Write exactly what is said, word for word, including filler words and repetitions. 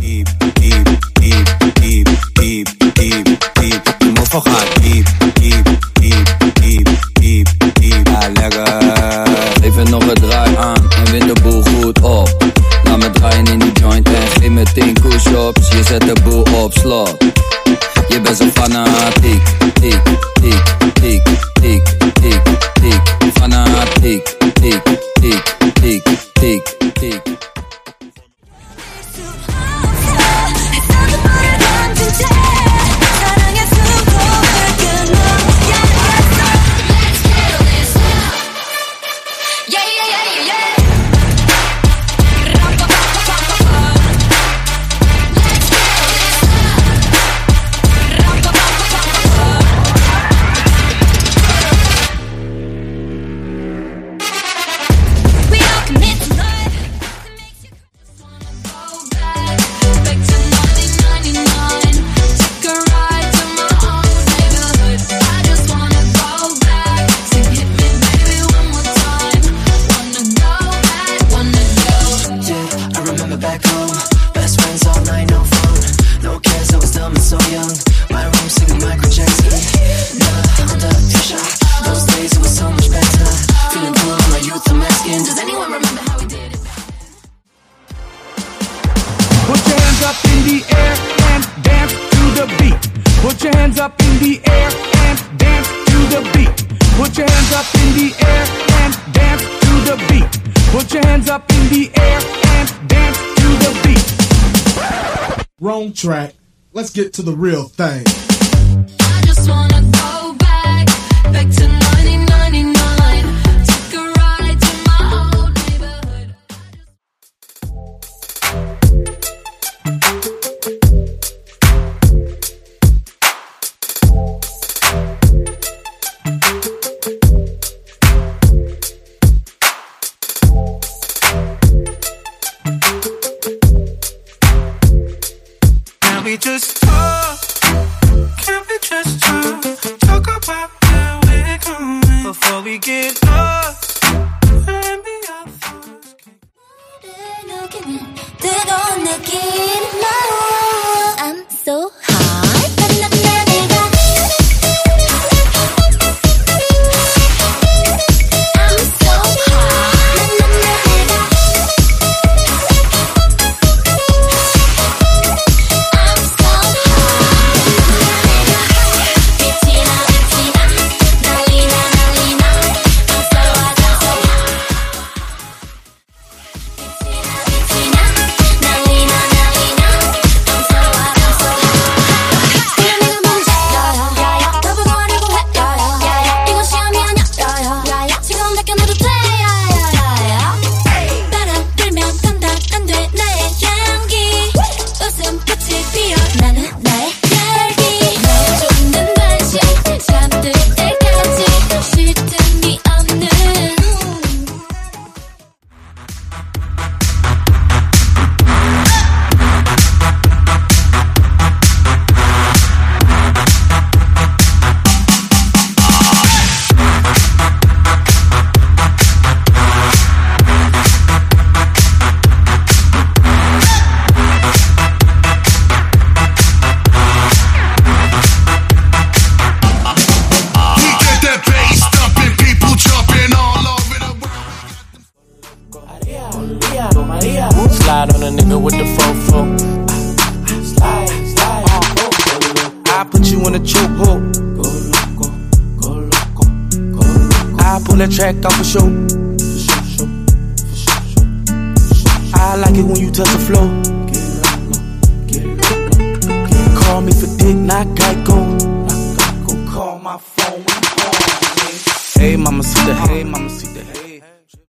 diep, diep, diep, diep, diep, diep, diep. De moffel gaat diep, diep, diep, diep, diep, diep. Ja, lekker. Even nog een draai aan en win de boel goed op. Laat me draaien in die joint en geef me tien push-ups. Je zet de boel op slot. Je bent zo fanatiek, tiek, tiek, tiek, tiek, tiek, tiek. Fanatiek, tiek, tiek, tiek, tiek, tiek. Put your hands up in the air and dance to the beat. Put your hands up in the air and dance to the beat. Put your hands up in the air and dance to the beat. Wrong track. Let's get to the real thing. I just wanna go back, back to nineteen ninety-nine. Take a ride to my old neighborhood. Can we just talk? Can we just talk? Talk about where we're going before we get lost. Maybe our thoughts can... I'm so hot. Slide on a nigga with the fofo. Slide, slide. I put you in a chokehold. Go loco, go loco, go loco. I pull that track off for show. I like it when you touch the floor. Get it low, get it low. Call me for dick, not Geico. Call my phone when you call me. Hey, mama, see the hey, mama, see the hey.